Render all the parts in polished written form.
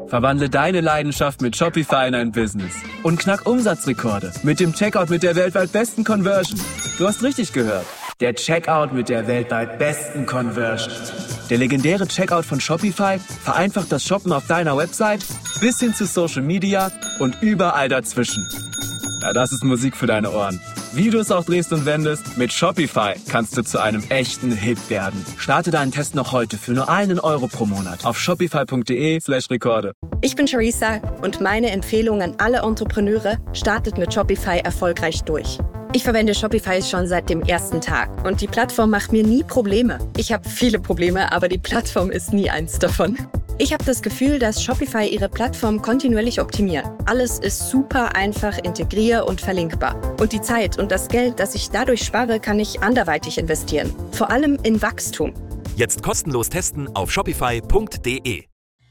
Verwandle deine Leidenschaft mit Shopify in ein Business und knack Umsatzrekorde mit dem Checkout mit der weltweit besten Conversion. Du hast richtig gehört. Der Checkout mit der weltweit besten Conversion. Der legendäre Checkout von Shopify vereinfacht das Shoppen auf deiner Website bis hin zu Social Media und überall dazwischen. Ja, das ist Musik für deine Ohren. Wie du es auch drehst und wendest, mit Shopify kannst du zu einem echten Hit werden. Starte deinen Test noch heute für nur €1 pro Monat auf shopify.de/Rekorde. Ich bin Charissa und meine Empfehlung an alle Entrepreneure: startet mit Shopify erfolgreich durch. Ich verwende Shopify schon seit dem ersten Tag und die Plattform macht mir nie Probleme. Ich habe viele Probleme, aber die Plattform ist nie eins davon. Ich habe das Gefühl, dass Shopify ihre Plattform kontinuierlich optimiert. Alles ist super einfach integrier- und verlinkbar. Und die Zeit und das Geld, das ich dadurch spare, kann ich anderweitig investieren. Vor allem in Wachstum. Jetzt kostenlos testen auf shopify.de.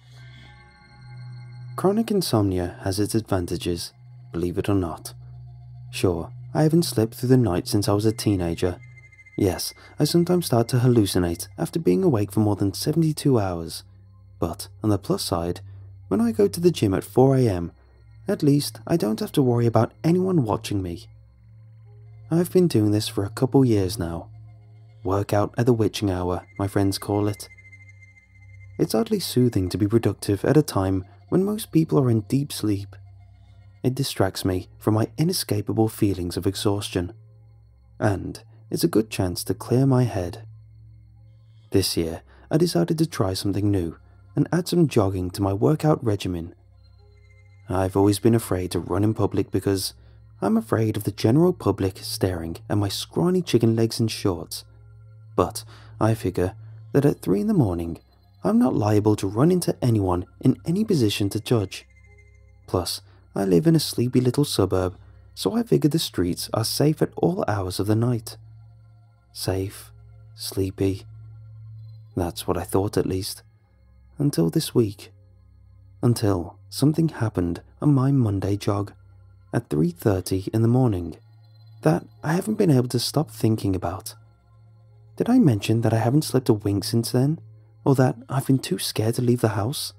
Chronic insomnia has its advantages, believe it or not. Sure, I haven't slept through the night since I was a teenager. Yes, I sometimes start to hallucinate after being awake for more than 72 hours. But on the plus side, when I go to the gym at 4 a.m, at least I don't have to worry about anyone watching me. I've been doing this for a couple years now. Workout at the witching hour, my friends call it. It's oddly soothing to be productive at a time when most people are in deep sleep. It distracts me from my inescapable feelings of exhaustion, and it's a good chance to clear my head. This year, I decided to try something new and add some jogging to my workout regimen. I've always been afraid to run in public because I'm afraid of the general public staring at my scrawny chicken legs and shorts. But I figure that at 3 in the morning, I'm not liable to run into anyone in any position to judge. Plus, I live in a sleepy little suburb, so I figure the streets are safe at all hours of the night. Safe, sleepy. That's what I thought at least. Until this week. Until something happened on my Monday jog at 3:30 in the morning that I haven't been able to stop thinking about. Did I mention that I haven't slept a wink since then? Or that I've been too scared to leave the house?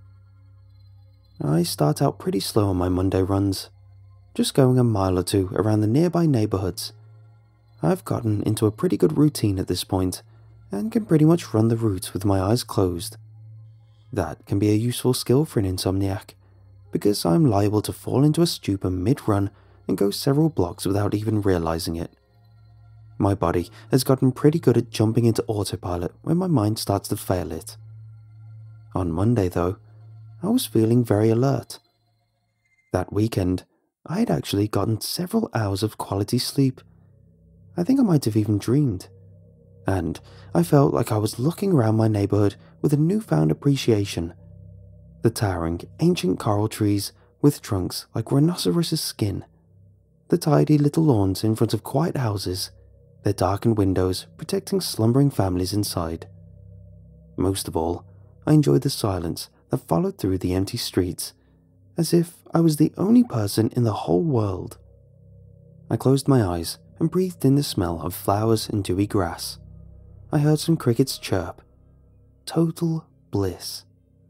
I start out pretty slow on my Monday runs, just going a mile or two around the nearby neighborhoods. I've gotten into a pretty good routine at this point and can pretty much run the route with my eyes closed. That can be a useful skill for an insomniac, because I'm liable to fall into a stupor mid-run and go several blocks without even realizing it. My body has gotten pretty good at jumping into autopilot when my mind starts to fail it. On Monday, though, I was feeling very alert. That weekend, I had actually gotten several hours of quality sleep. I think I might have even dreamed. And I felt like I was looking around my neighborhood with a newfound appreciation. The towering, ancient coral trees with trunks like rhinoceros' skin. The tidy little lawns in front of quiet houses, their darkened windows protecting slumbering families inside. Most of all, I enjoyed the silence that followed through the empty streets, as if I was the only person in the whole world. I closed my eyes and breathed in the smell of flowers and dewy grass. I heard some crickets chirp. Total bliss.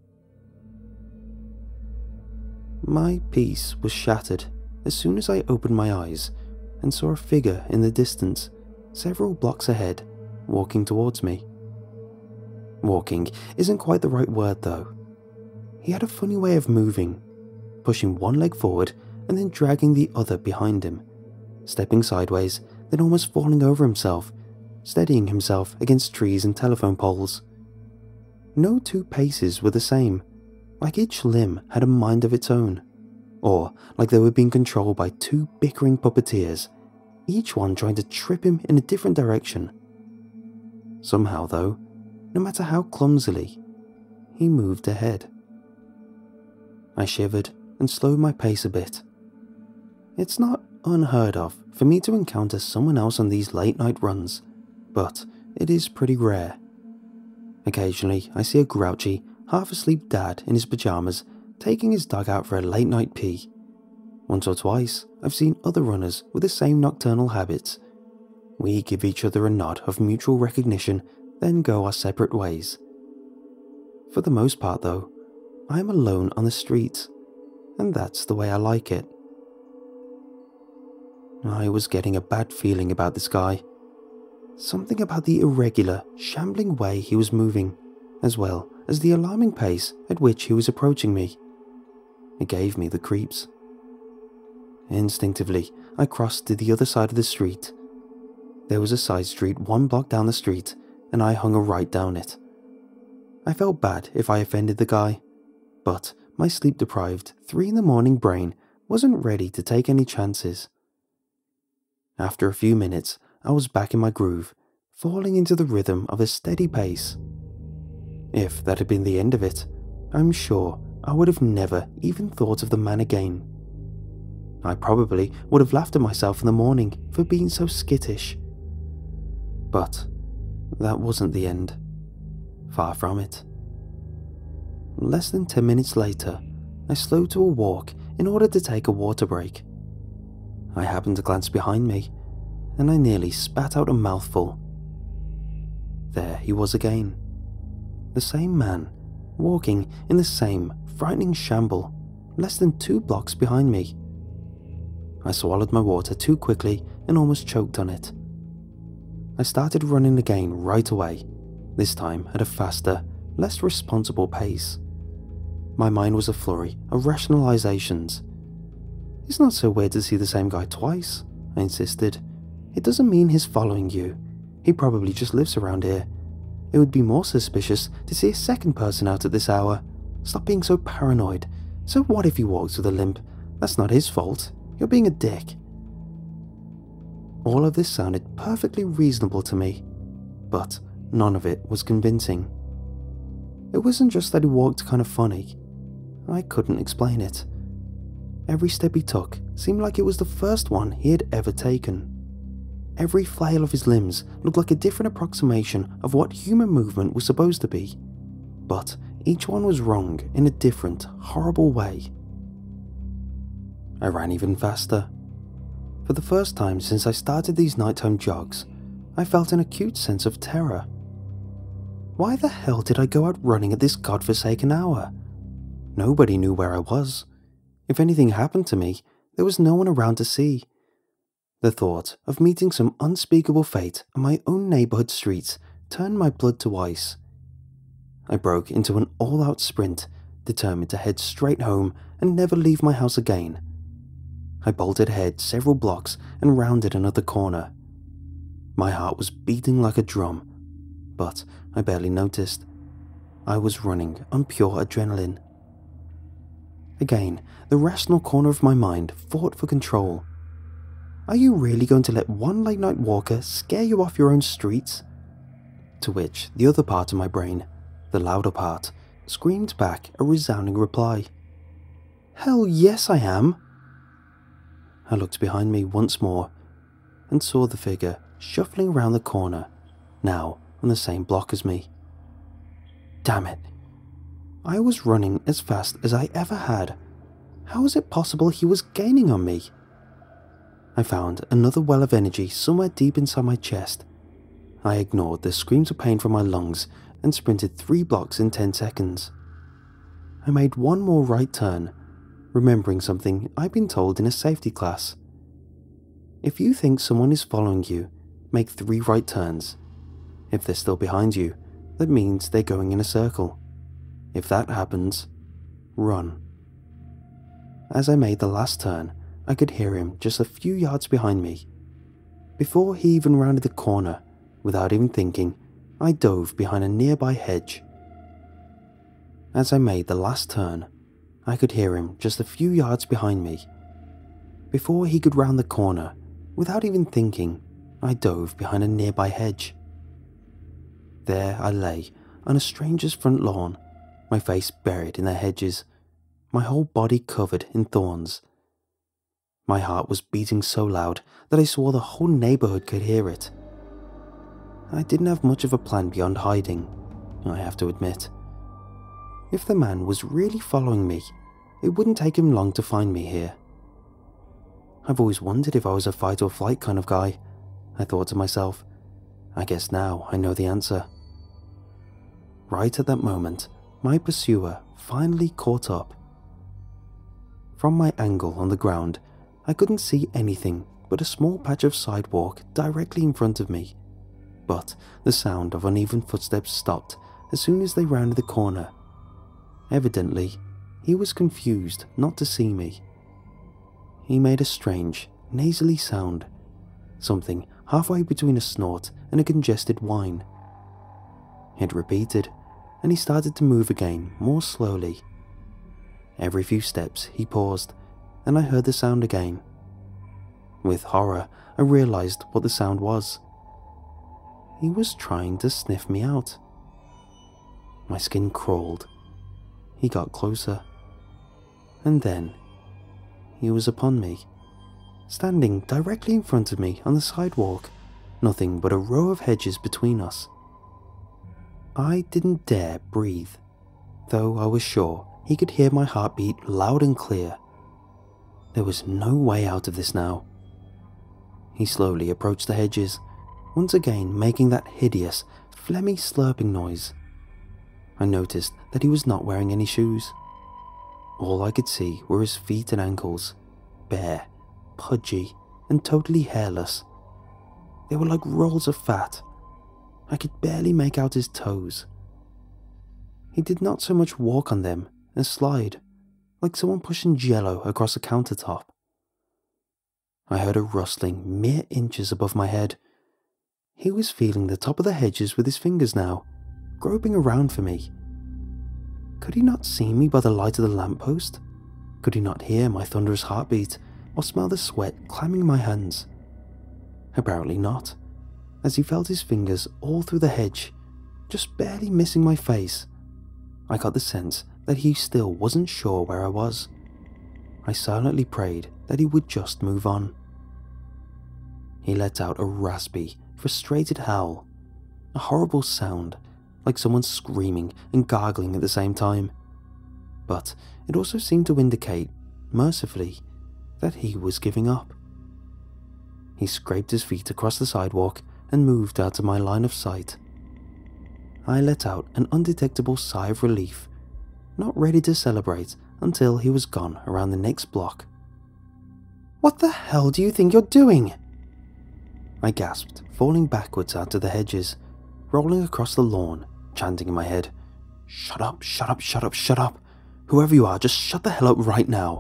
My peace was shattered as soon as I opened my eyes and saw a figure in the distance, several blocks ahead, walking towards me. Walking isn't quite the right word though. He had a funny way of moving, pushing one leg forward and then dragging the other behind him, stepping sideways, then almost falling over himself, steadying himself against trees and telephone poles. No two paces were the same, like each limb had a mind of its own, or like they were being controlled by two bickering puppeteers, each one trying to trip him in a different direction. Somehow though, no matter how clumsily, he moved ahead. I shivered and slowed my pace a bit. It's not unheard of for me to encounter someone else on these late night runs, but it is pretty rare. Occasionally, I see a grouchy, half-asleep dad in his pajamas taking his dog out for a late-night pee. Once or twice, I've seen other runners with the same nocturnal habits. We give each other a nod of mutual recognition, then go our separate ways. For the most part though, I am alone on the street, and that's the way I like it. I was getting a bad feeling about this guy. Something about the irregular, shambling way he was moving, as well as the alarming pace at which he was approaching me. It gave me the creeps. Instinctively, I crossed to the other side of the street. There was a side street 1 block down the street, and I hung a right down it. I felt bad if I offended the guy, but my sleep-deprived 3 a.m. brain wasn't ready to take any chances. After a few minutes, I was back in my groove, falling into the rhythm of a steady pace. If that had been the end of it, I'm sure I would have never even thought of the man again. I probably would have laughed at myself in the morning for being so skittish. But that wasn't the end. Far from it. Less than 10 minutes later, I slowed to a walk in order to take a water break. I happened to glance behind me, and I nearly spat out a mouthful. There he was again. The same man, walking in the same frightening shamble, less than 2 blocks behind me. I swallowed my water too quickly and almost choked on it. I started running again right away, this time at a faster, less responsible pace. My mind was a flurry of rationalizations. It's not so weird to see the same guy twice, I insisted. It doesn't mean he's following you. He probably just lives around here. It would be more suspicious to see a second person out at this hour. Stop being so paranoid. So what if he walks with a limp? That's not his fault. You're being a dick. All of this sounded perfectly reasonable to me, but none of it was convincing. It wasn't just that he walked kind of funny. I couldn't explain it. Every step he took seemed like it was the first one he had ever taken. Every flail of his limbs looked like a different approximation of what human movement was supposed to be, but each one was wrong in a different, horrible way. I ran even faster. For the first time since I started these nighttime jogs, I felt an acute sense of terror. Why the hell did I go out running at this godforsaken hour? Nobody knew where I was. If anything happened to me, there was no one around to see. The thought of meeting some unspeakable fate on my own neighborhood streets turned my blood to ice. I broke into an all-out sprint, determined to head straight home and never leave my house again. I bolted ahead several blocks and rounded another corner. My heart was beating like a drum, but I barely noticed. I was running on pure adrenaline. Again, the rational corner of my mind fought for control. Are you really going to let one late-night walker scare you off your own streets? To which the other part of my brain, the louder part, screamed back a resounding reply. Hell yes I am! I looked behind me once more and saw the figure shuffling around the corner, now on the same block as me. Damn it. I was running as fast as I ever had. How was it possible he was gaining on me? I found another well of energy somewhere deep inside my chest. I ignored the screams of pain from my lungs and sprinted 3 blocks in 10 seconds. I made one more right turn, remembering something I'd been told in a safety class. If you think someone is following you, make 3 right turns. If they're still behind you, that means they're going in a circle. If that happens, run. As I made the last turn, I could hear him just a few yards behind me. Before he even rounded the corner, without even thinking, I dove behind a nearby hedge. As I made the last turn, I could hear him just a few yards behind me. Before he could round the corner, without even thinking, I dove behind a nearby hedge. There I lay on a stranger's front lawn, my face buried in the hedges, my whole body covered in thorns. My heart was beating so loud that I swore the whole neighborhood could hear it. I didn't have much of a plan beyond hiding, I have to admit. If the man was really following me, it wouldn't take him long to find me here. I've always wondered if I was a fight or flight kind of guy, I thought to myself. I guess now I know the answer. Right at that moment, my pursuer finally caught up. From my angle on the ground, I couldn't see anything but a small patch of sidewalk directly in front of me, but the sound of uneven footsteps stopped as soon as they rounded the corner. Evidently, he was confused not to see me. He made a strange, nasally sound, something halfway between a snort and a congested whine. It repeated, and he started to move again more slowly. Every few steps he paused, and I heard the sound again. With horror, I realized what the sound was. He was trying to sniff me out. My skin crawled. He got closer. And then, he was upon me, standing directly in front of me on the sidewalk, nothing but a row of hedges between us. I didn't dare breathe, though I was sure he could hear my heartbeat loud and clear. There was no way out of this now. He slowly approached the hedges, once again making that hideous, phlegmy slurping noise. I noticed that he was not wearing any shoes. All I could see were his feet and ankles, bare, pudgy, and totally hairless. They were like rolls of fat. I could barely make out his toes. He did not so much walk on them as slide, like someone pushing jello across a countertop. I heard a rustling mere inches above my head. He was feeling the top of the hedges with his fingers now, groping around for me. Could he not see me by the light of the lamppost? Could he not hear my thunderous heartbeat or smell the sweat climbing my hands? Apparently not, as he felt his fingers all through the hedge, just barely missing my face. I got the sense that he still wasn't sure where I was. I silently prayed that he would just move on. He let out a raspy, frustrated howl, a horrible sound, like someone screaming and gargling at the same time. But it also seemed to indicate, mercifully, that he was giving up. He scraped his feet across the sidewalk and moved out of my line of sight. I let out an undetectable sigh of relief, not ready to celebrate until he was gone around the next block. "What the hell do you think you're doing?" I gasped, falling backwards out of the hedges, rolling across the lawn, chanting in my head, "Shut up, shut up, shut up, shut up. Whoever you are, just shut the hell up right now."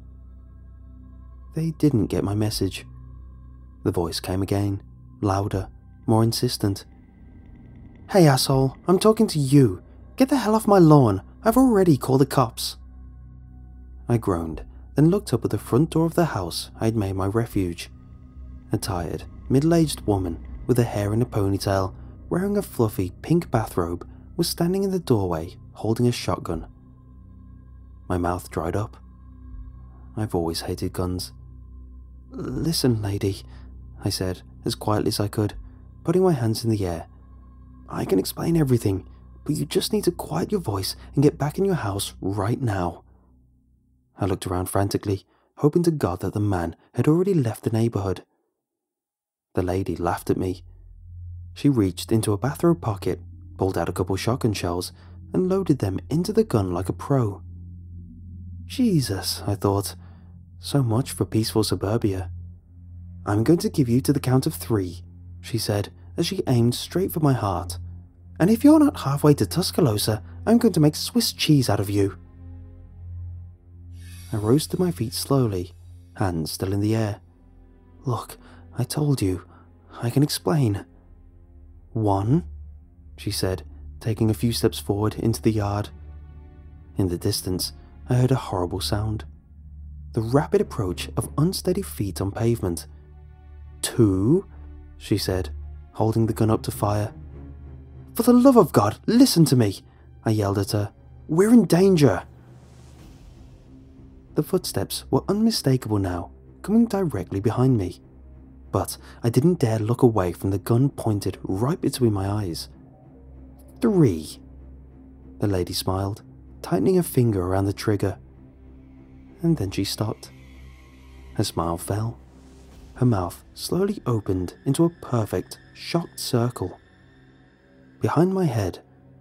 They didn't get my message. The voice came again, louder, more insistent. "Hey asshole, I'm talking to you. Get the hell off my lawn. I've already called the cops." I groaned, then looked up at the front door of the house I had made my refuge. A tired, middle-aged woman with her hair in a ponytail, wearing a fluffy pink bathrobe, was standing in the doorway holding a shotgun. My mouth dried up. I've always hated guns. "Listen, lady," I said, as quietly as I could, putting my hands in the air. "I can explain everything, but you just need to quiet your voice and get back in your house right now." I looked around frantically, hoping to God that the man had already left the neighborhood. The lady laughed at me. She reached into a bathrobe pocket, pulled out a couple shotgun shells, and loaded them into the gun like a pro. Jesus, I thought. So much for peaceful suburbia. "I'm going to give you to the count of 3, she said, as she aimed straight for my heart. "And if you're not halfway to Tuscaloosa, I'm going to make Swiss cheese out of you." I rose to my feet slowly, hands still in the air. "Look, I told you. I can explain." 1, she said, taking a few steps forward into the yard. In the distance, I heard a horrible sound. The rapid approach of unsteady feet on pavement. 2, she said, holding the gun up to fire. "For the love of God, listen to me," I yelled at her. "We're in danger." The footsteps were unmistakable now, coming directly behind me. But I didn't dare look away from the gun pointed right between my eyes. 3, the lady smiled, tightening a finger around the trigger. And then she stopped. Her smile fell. Her mouth slowly opened into a perfect, shocked circle. Behind my head,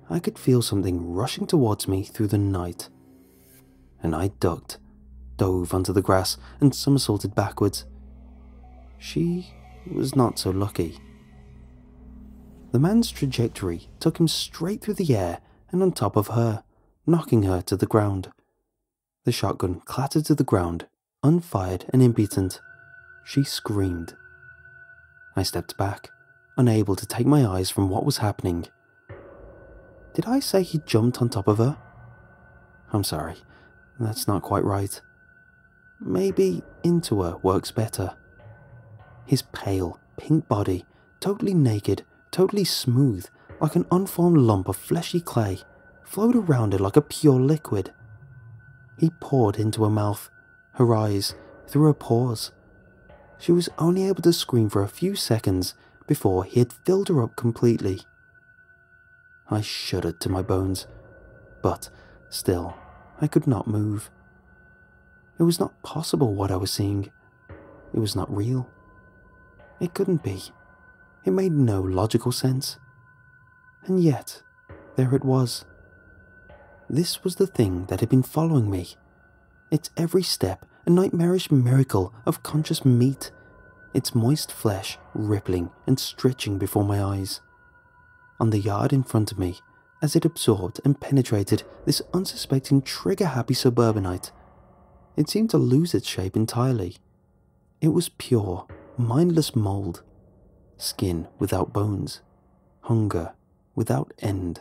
I could feel something rushing towards me through the night. And I ducked, dove onto the grass, and somersaulted backwards. She was not so lucky. The man's trajectory took him straight through the air and on top of her, knocking her to the ground. The shotgun clattered to the ground, unfired and impotent. She screamed. I stepped back, unable to take my eyes from what was happening. Did I say he jumped on top of her? I'm sorry, that's not quite right. Maybe into her works better. His pale, pink body, totally naked, totally smooth, like an unformed lump of fleshy clay, flowed around her like a pure liquid. He poured into her mouth, her eyes, through her pores. She was only able to scream for a few seconds before he had filled her up completely. I shuddered to my bones, but still, I could not move. It was not possible what I was seeing. It was not real. It couldn't be. It made no logical sense. And yet, there it was. This was the thing that had been following me. Its every step a nightmarish miracle of conscious meat, its moist flesh rippling and stretching before my eyes. On the yard in front of me, as it absorbed and penetrated this unsuspecting trigger-happy suburbanite, it seemed to lose its shape entirely. It was pure, mindless mold, skin without bones, hunger without end.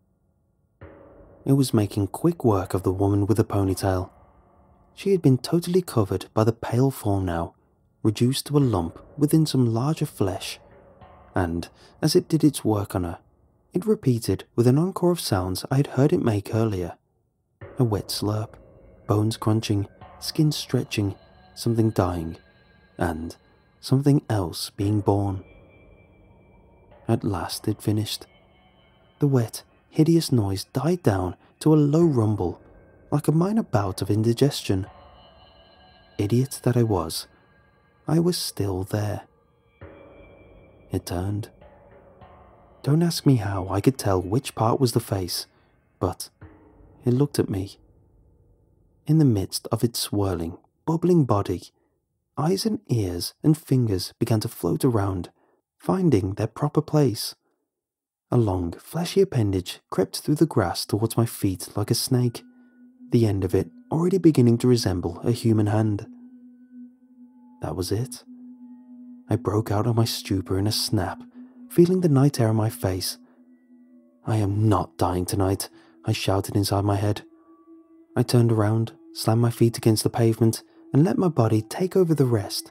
It was making quick work of the woman with the ponytail. She had been totally covered by the pale form now, reduced to a lump within some larger flesh, and, as it did its work on her, it repeated with an encore of sounds I had heard it make earlier. A wet slurp, bones crunching, skin stretching, something dying, and something else being born. At last it finished. The wet, hideous noise died down to a low rumble, like a minor bout of indigestion. Idiot that I was still there. It turned. Don't ask me how I could tell which part was the face, but it looked at me. In the midst of its swirling, bubbling body, eyes and ears and fingers began to float around, finding their proper place. A long, fleshy appendage crept through the grass towards my feet like a snake, the end of it already beginning to resemble a human hand. That was it. I broke out of my stupor in a snap, feeling the night air on my face. I am not dying tonight, I shouted inside my head. I turned around, slammed my feet against the pavement, and let my body take over the rest.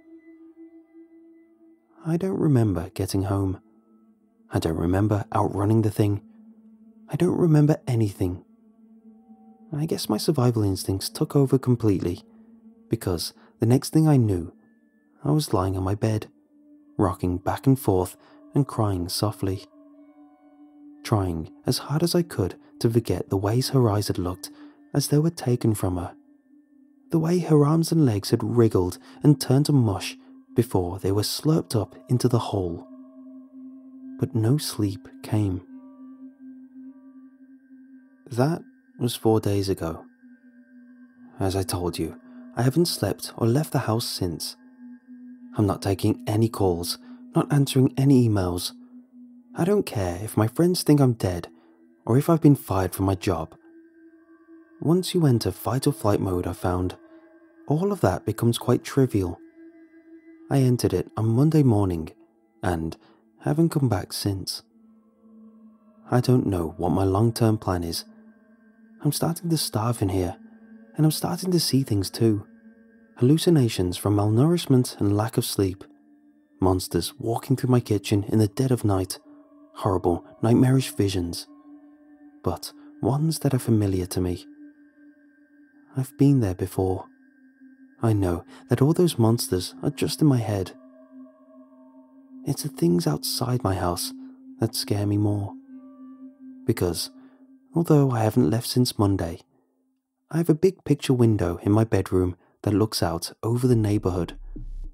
I don't remember getting home. I don't remember outrunning the thing. I don't remember anything. I guess my survival instincts took over completely, because the next thing I knew, I was lying on my bed, rocking back and forth and crying softly. Trying as hard as I could to forget the ways her eyes had looked as they were taken from her, the way her arms and legs had wriggled and turned to mush before they were slurped up into the hole. But no sleep came. That was 4 days ago. As I told you, I haven't slept or left the house since. I'm not taking any calls, not answering any emails. I don't care if my friends think I'm dead or if I've been fired from my job. Once you enter fight or flight mode, I found, all of that becomes quite trivial. I entered it on Monday morning and haven't come back since. I don't know what my long-term plan is. I'm starting to starve in here, and I'm starting to see things too. Hallucinations from malnourishment and lack of sleep. Monsters walking through my kitchen in the dead of night. Horrible, nightmarish visions. But ones that are familiar to me. I've been there before. I know that all those monsters are just in my head. It's the things outside my house that scare me more. Because, although I haven't left since Monday, I have a big picture window in my bedroom that looks out over the neighborhood.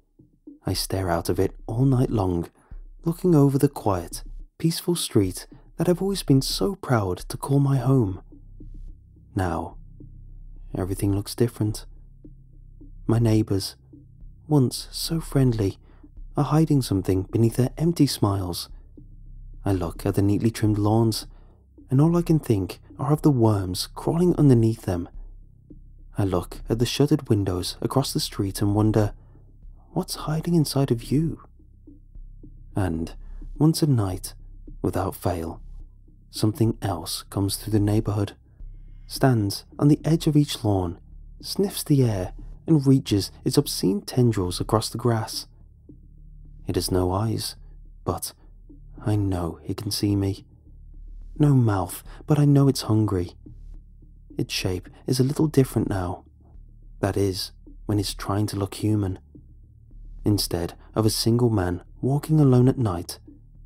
I stare out of it all night long, looking over the quiet, peaceful street that I've always been so proud to call my home. Now, everything looks different. My neighbours, once so friendly, are hiding something beneath their empty smiles. I look at the neatly trimmed lawns, and all I can think are of the worms crawling underneath them. I look at the shuttered windows across the street and wonder, what's hiding inside of you? And once a night, without fail, something else comes through the neighbourhood, stands on the edge of each lawn, sniffs the air, and reaches its obscene tendrils across the grass. It has no eyes, but I know it can see me. No mouth, but I know it's hungry. Its shape is a little different now. That is, when it's trying to look human. Instead of a single man walking alone at night,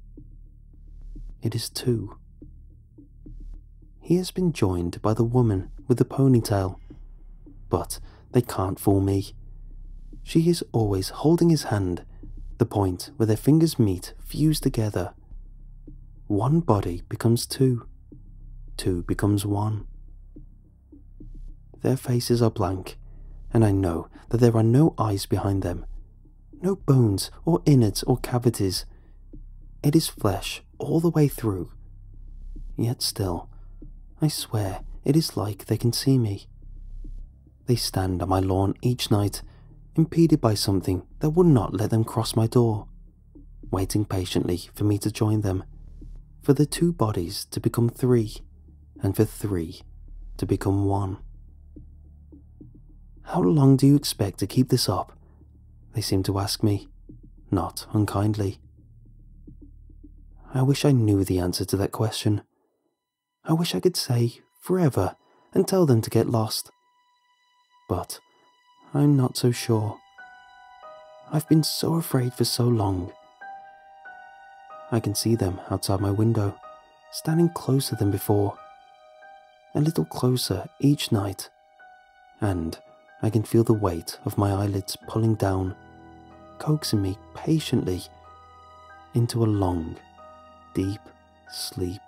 it is two. He has been joined by the woman with the ponytail, but they can't fool me. She is always holding his hand, the point where their fingers meet fused together. One body becomes two. Two becomes one. Their faces are blank, and I know that there are no eyes behind them, no bones or innards or cavities. It is flesh all the way through. Yet still, I swear it is like they can see me. They stand on my lawn each night, impeded by something that would not let them cross my door, waiting patiently for me to join them, for the two bodies to become three, and for three to become one. How long do you expect to keep this up? They seem to ask me, not unkindly. I wish I knew the answer to that question. I wish I could say forever and tell them to get lost. But I'm not so sure. I've been so afraid for so long. I can see them outside my window, standing closer than before. A little closer each night. And I can feel the weight of my eyelids pulling down, coaxing me patiently into a long, deep sleep.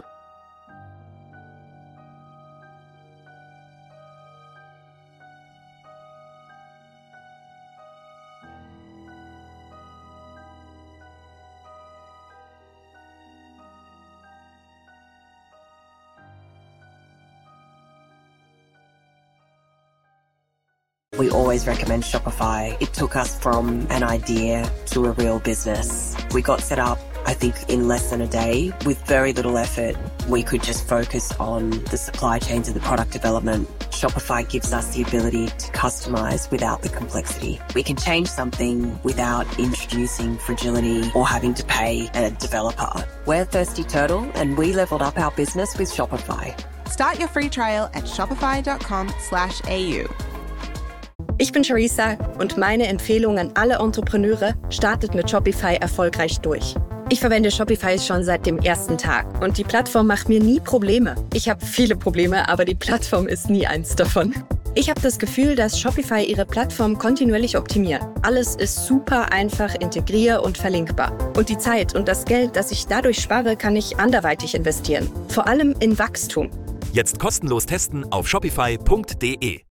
We always recommend Shopify. It took us from an idea to a real business. We got set up, I think, in less than a day with very little effort. We could just focus on the supply chain to the product development. Shopify gives us the ability to customize without the complexity. We can change something without introducing fragility or having to pay a developer. We're Thirsty Turtle, and we leveled up our business with Shopify. Start your free trial at shopify.com/au. Ich bin Charissa und meine Empfehlung an alle Entrepreneure: startet mit Shopify erfolgreich durch. Ich verwende Shopify schon seit dem ersten Tag und die Plattform macht mir nie Probleme. Ich habe viele Probleme, aber die Plattform ist nie eins davon. Ich habe das Gefühl, dass Shopify ihre Plattform kontinuierlich optimiert. Alles ist super einfach integrier- und verlinkbar. Und die Zeit und das Geld, das ich dadurch spare, kann ich anderweitig investieren. Vor allem in Wachstum. Jetzt kostenlos testen auf shopify.de.